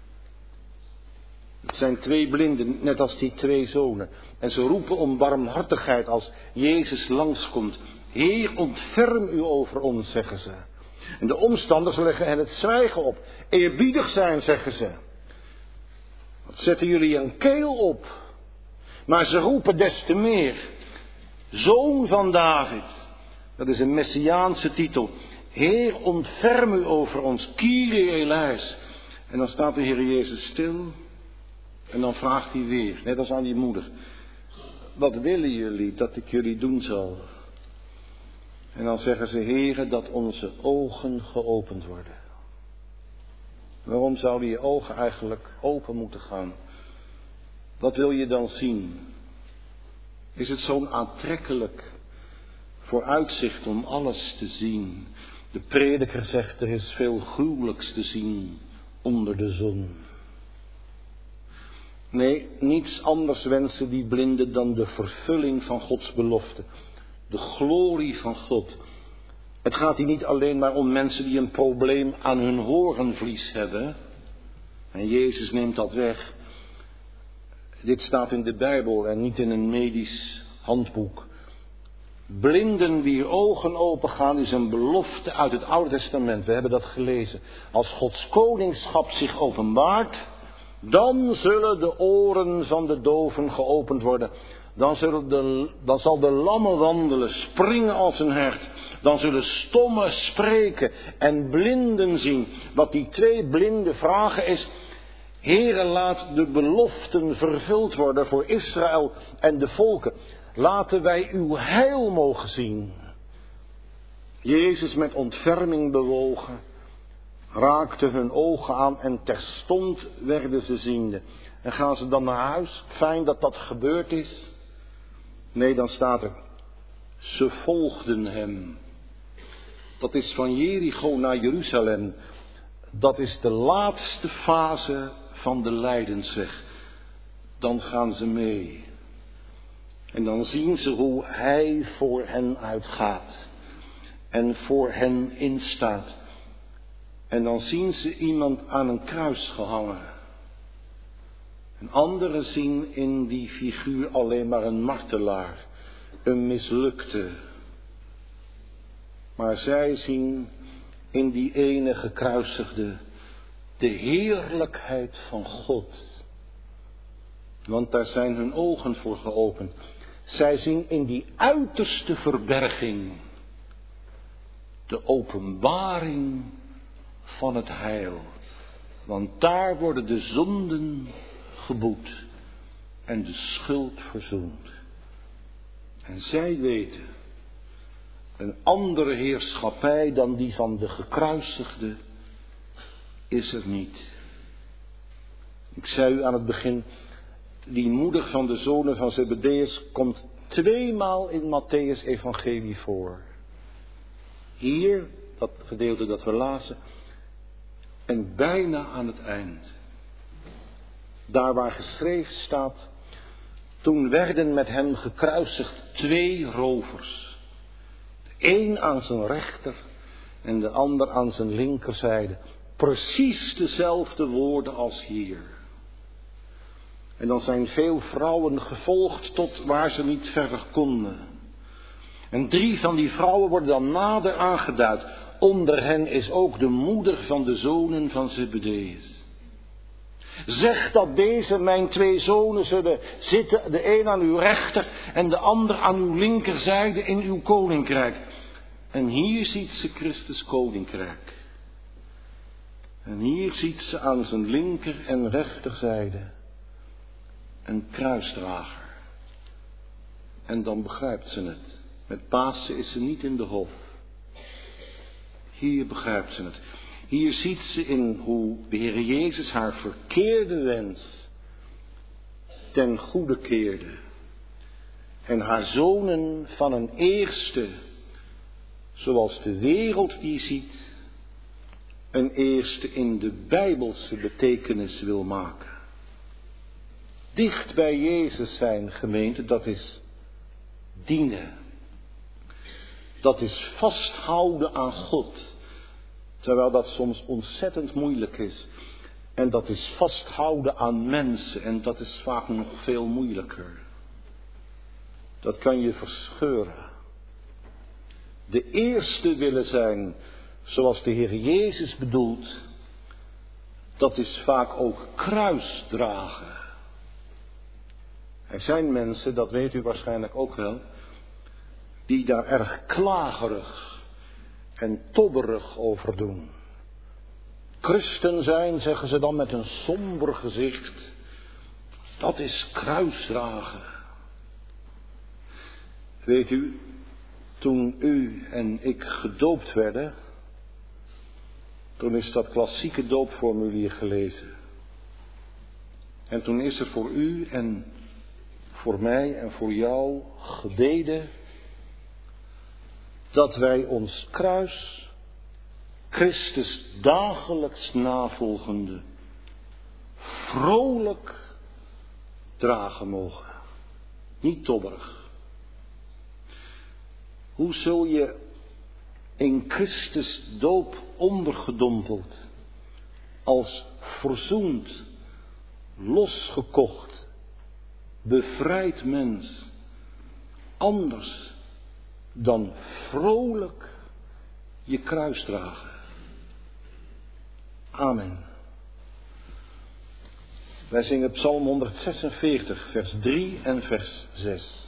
Het zijn twee blinden, net als die twee zonen. En ze roepen om barmhartigheid als Jezus langskomt. Heer, ontferm u over ons, zeggen ze. En de omstanders leggen hen het zwijgen op. Eerbiedig zijn, zeggen ze. Wat zetten jullie een keel op? Maar ze roepen des te meer. Zoon van David. Dat is een messiaanse titel. Heer, ontferm u over ons. Kyrie eleis. En dan staat de Heer Jezus stil. En dan vraagt hij weer, net als aan die moeder. Wat willen jullie dat ik jullie doen zal? En dan zeggen ze, Heere, dat onze ogen geopend worden. Waarom zouden je ogen eigenlijk open moeten gaan? Wat wil je dan zien? Is het zo'n aantrekkelijk vooruitzicht om alles te zien? De prediker zegt, er is veel gruwelijks te zien onder de zon. Nee, niets anders wensen die blinden dan de vervulling van Gods belofte. De glorie van God. Het gaat hier niet alleen maar om mensen die een probleem aan hun horenvlies hebben. En Jezus neemt dat weg. Dit staat in de Bijbel en niet in een medisch handboek. Blinden wier ogen opengaan is een belofte uit het Oude Testament. We hebben dat gelezen. Als Gods koningschap zich openbaart, dan zullen de oren van de doven geopend worden. Dan, zullen de, dan zal de lammen wandelen, springen als een hert. Dan zullen stommen spreken en blinden zien. Wat die twee blinden vragen is: Heere, laat de beloften vervuld worden voor Israël en de volken. Laten wij uw heil mogen zien. Jezus met ontferming bewogen, raakte hun ogen aan en terstond werden ze ziende. En gaan ze dan naar huis? Fijn dat dat gebeurd is. Nee, dan staat er: ze volgden hem. Dat is van Jericho naar Jeruzalem. Dat is de laatste fase van de lijdensweg. Dan gaan ze mee. En dan zien ze hoe hij voor hen uitgaat. En voor hen instaat. En dan zien ze iemand aan een kruis gehangen. En anderen zien in die figuur alleen maar een martelaar. Een mislukte. Maar zij zien in die ene gekruisigde de heerlijkheid van God. Want daar zijn hun ogen voor geopend. Zij zien in die uiterste verberging de openbaring van het heil. Want daar worden de zonden geboet en de schuld verzoend. En zij weten, een andere heerschappij dan die van de gekruisigde is er niet. Ik zei u aan het begin, die moeder van de zonen van Zebedeus komt tweemaal in Mattheüs evangelie voor. Hier, dat gedeelte dat we lazen, en bijna aan het eind. Daar waar geschreven staat: toen werden met hem gekruisigd twee rovers. De een aan zijn rechter en de ander aan zijn linkerzijde. Precies dezelfde woorden als hier. En dan zijn veel vrouwen gevolgd tot waar ze niet verder konden. En drie van die vrouwen worden dan nader aangeduid. Onder hen is ook de moeder van de zonen van Zebedeus. Zeg dat deze mijn twee zonen zullen zitten, de een aan uw rechter en de ander aan uw linkerzijde in uw koninkrijk. En hier ziet ze Christus koninkrijk. En hier ziet ze aan zijn linker en rechterzijde een kruisdrager. En dan begrijpt ze het. Met Pasen is ze niet in de hof. Hier begrijpt ze het. Hier ziet ze in hoe de Heer Jezus haar verkeerde wens ten goede keerde. En haar zonen van een eerste, zoals de wereld die ziet, een eerste in de Bijbelse betekenis wil maken. Dicht bij Jezus zijn, gemeente, dat is dienen. Dat is vasthouden aan God. Terwijl dat soms ontzettend moeilijk is. En dat is vasthouden aan mensen. En dat is vaak nog veel moeilijker. Dat kan je verscheuren. De eerste willen zijn zoals de Heer Jezus bedoelt. Dat is vaak ook kruisdragen. Er zijn mensen, dat weet u waarschijnlijk ook wel, die daar erg klagerig en tobberig over doen. Christen zijn, zeggen ze dan met een somber gezicht, dat is kruisdragen. Weet u, toen u en ik gedoopt werden, toen is dat klassieke doopformulier gelezen. En toen is er voor u en voor mij en voor jou gebeden dat wij ons kruis, Christus dagelijks navolgende, vrolijk dragen mogen. Niet tobberig. Hoe zul je in Christus doop ondergedompeld, als verzoend, losgekocht, bevrijd mens, anders dan vrolijk je kruis dragen. Amen. Wij zingen Psalm honderdzesenveertig, vers drie en vers zes.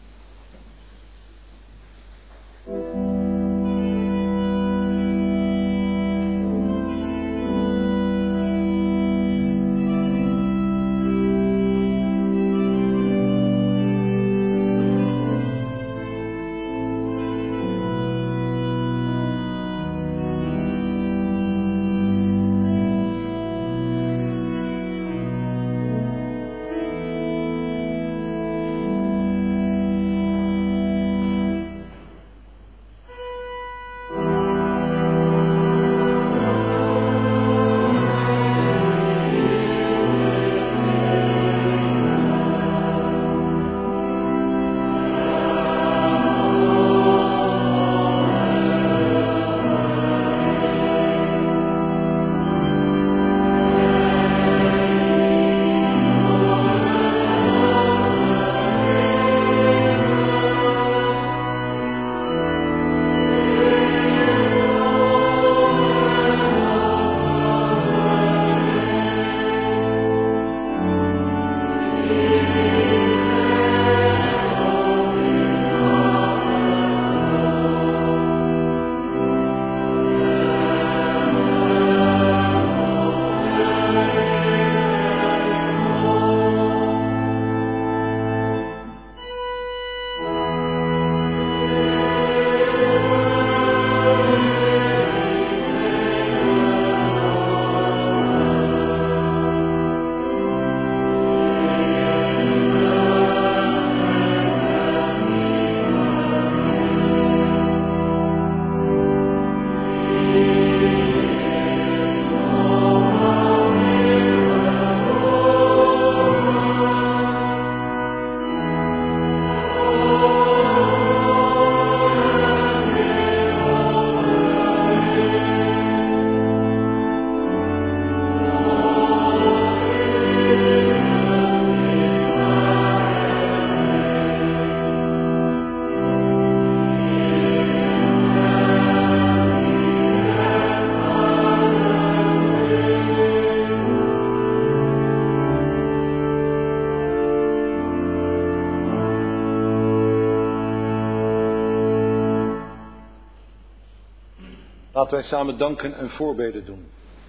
Laten wij samen danken en voorbeden doen.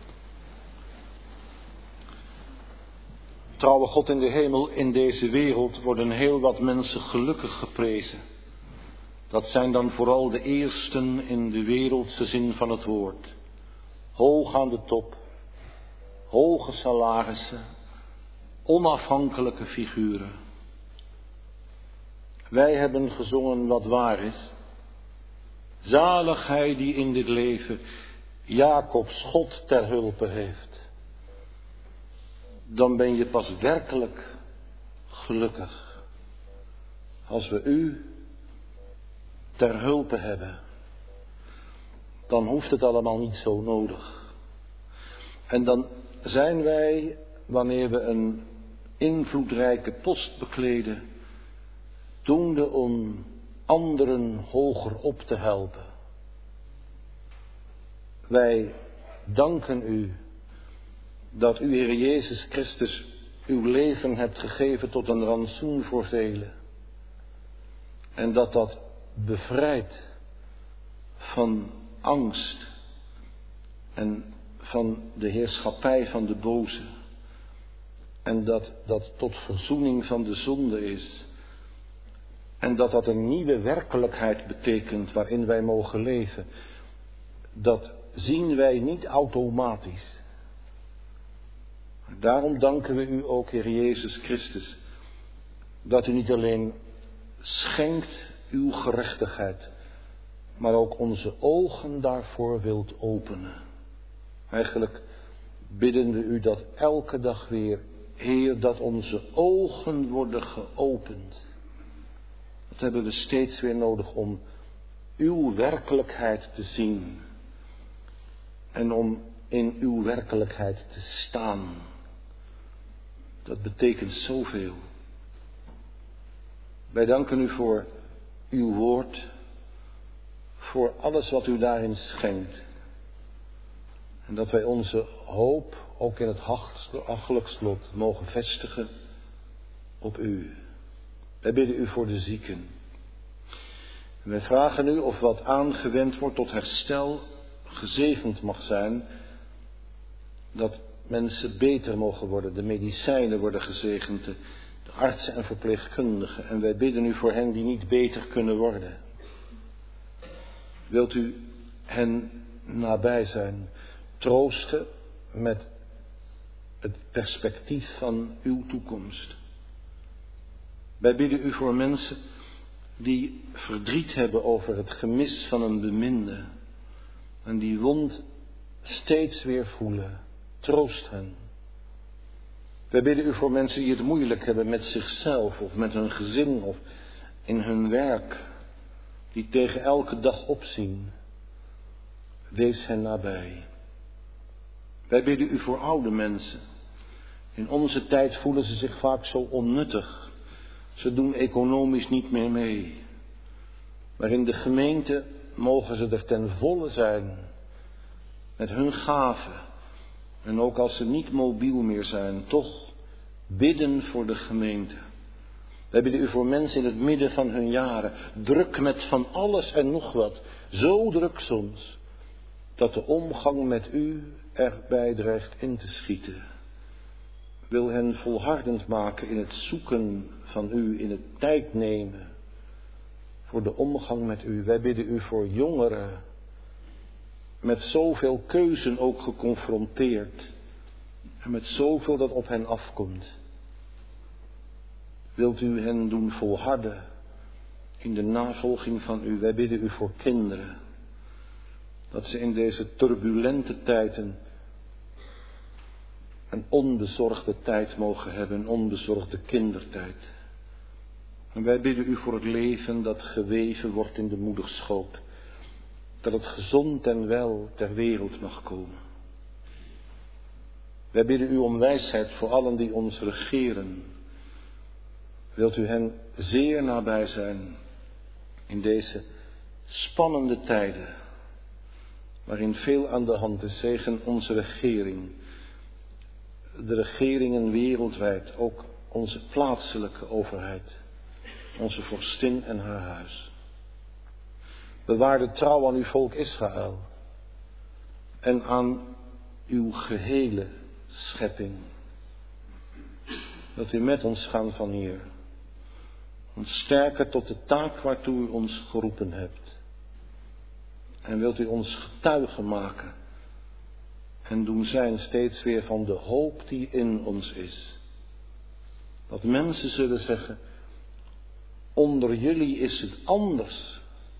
Trouwe God in de hemel, in deze wereld worden heel wat mensen gelukkig geprezen. Dat zijn dan vooral de eersten in de wereldse zin van het woord. Hoog aan de top, hoge salarissen, onafhankelijke figuren. Wij hebben gezongen wat waar is. Zalig hij die in dit leven Jacobs God ter hulpe heeft. Dan ben je pas werkelijk gelukkig. Als we u ter hulpe hebben, dan hoeft het allemaal niet zo nodig. En dan zijn wij, wanneer we een invloedrijke post bekleden, doende om anderen hoger op te helpen. Wij danken u dat u, Heer Jezus Christus, uw leven hebt gegeven tot een rantsoen voor velen. En dat dat bevrijdt van angst en van de heerschappij van de boze. En dat dat tot verzoening van de zonde is. En dat dat een nieuwe werkelijkheid betekent waarin wij mogen leven. Dat zien wij niet automatisch. Daarom danken we u ook, Heer Jezus Christus, dat u niet alleen schenkt uw gerechtigheid, maar ook onze ogen daarvoor wilt openen. Eigenlijk bidden we u dat elke dag weer, Heer, dat onze ogen worden geopend. Dat hebben we steeds weer nodig om uw werkelijkheid te zien en om in uw werkelijkheid te staan. Dat betekent zoveel. Wij danken u voor uw woord, voor alles wat u daarin schenkt. En dat wij onze hoop ook in het hachelijk slot mogen vestigen op u. Wij bidden u voor de zieken. En wij vragen u of wat aangewend wordt tot herstel gezegend mag zijn. Dat mensen beter mogen worden. De medicijnen worden gezegend. De artsen en verpleegkundigen. En wij bidden u voor hen die niet beter kunnen worden. Wilt u hen nabij zijn. Troosten met het perspectief van uw toekomst. Wij bidden u voor mensen die verdriet hebben over het gemis van een beminde. En die wond steeds weer voelen. Troost hen. Wij bidden u voor mensen die het moeilijk hebben met zichzelf of met hun gezin of in hun werk. Die tegen elke dag opzien. Wees hen nabij. Wij bidden u voor oude mensen. In onze tijd voelen ze zich vaak zo onnuttig. Ze doen economisch niet meer mee. Maar in de gemeente mogen ze er ten volle zijn. Met hun gaven. En ook als ze niet mobiel meer zijn, toch bidden voor de gemeente. Wij bidden u voor mensen in het midden van hun jaren. Druk met van alles en nog wat. Zo druk soms. Dat de omgang met u erbij dreigt in te schieten. Wil hen volhardend maken in het zoeken van u, in het tijd nemen voor de omgang met u. Wij bidden u voor jongeren, met zoveel keuzen ook geconfronteerd en met zoveel dat op hen afkomt. Wilt u hen doen volharden in de navolging van u. Wij bidden u voor kinderen, dat ze in deze turbulente tijden een onbezorgde tijd mogen hebben, een onbezorgde kindertijd. En wij bidden u voor het leven dat geweven wordt in de moederschoot. Dat het gezond en wel ter wereld mag komen. Wij bidden u om wijsheid voor allen die ons regeren. Wilt u hen zeer nabij zijn in deze spannende tijden. Waarin veel aan de hand is, zegen onze regering. De regeringen wereldwijd, ook onze plaatselijke overheid. Onze vorstin en haar huis. Bewaar de trouw aan uw volk Israël. En aan uw gehele schepping. Dat u met ons gaan van hier. Ons sterken tot de taak waartoe u ons geroepen hebt. En wilt u ons getuigen maken. En doen zijn steeds weer van de hoop die in ons is. Dat mensen zullen zeggen. Onder jullie is het anders.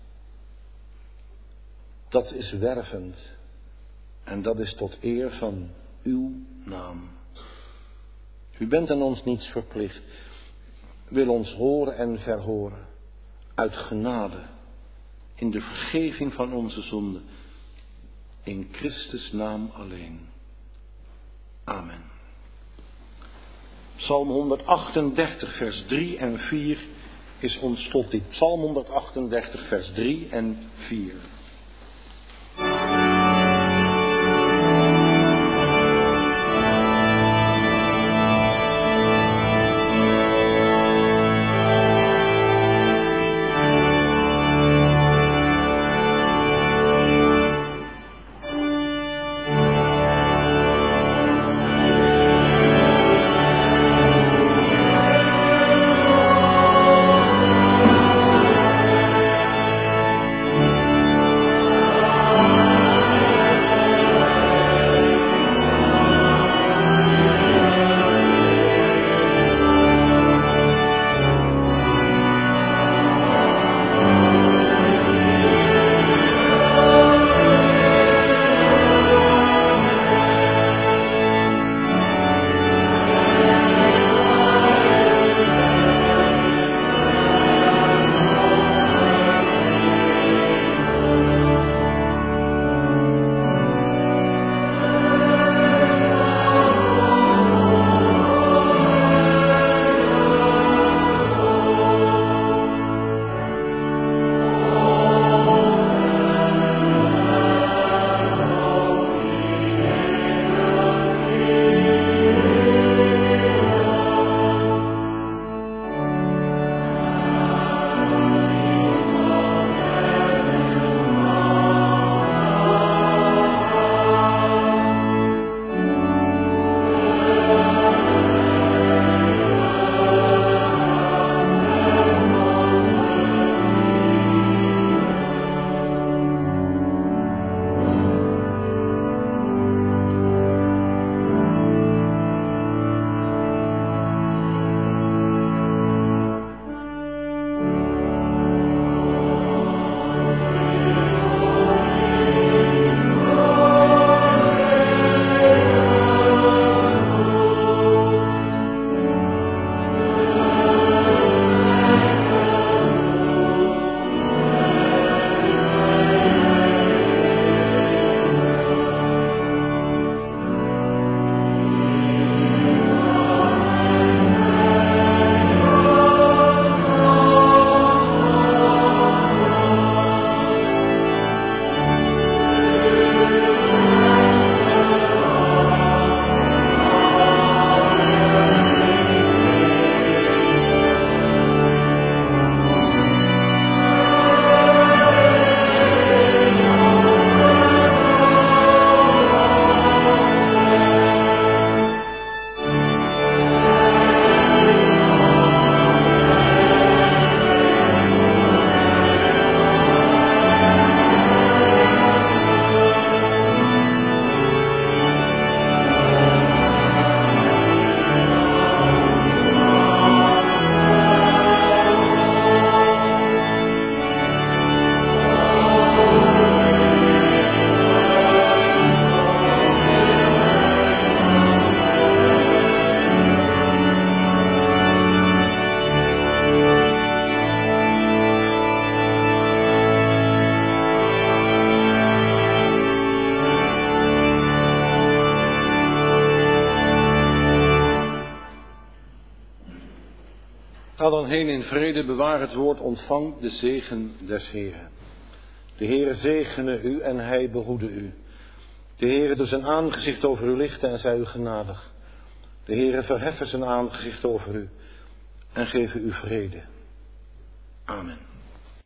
Dat is wervend. En dat is tot eer van uw naam. U bent aan ons niets verplicht. Wil ons horen en verhoren. Uit genade. In de vergeving van onze zonden. In Christus naam alleen. Amen. Psalm honderdachtendertig vers drie en vier is ons slotlied. Psalm honderdachtendertig vers drie en vier. Amen. dan heen in vrede, bewaar het woord, ontvang de zegen des Heeren. De Heere zegene u en hij behoede u. De Heere doet zijn aangezicht over u lichten en zij u genadig. De Heere verheffen zijn aangezicht over u en geven u vrede. Amen.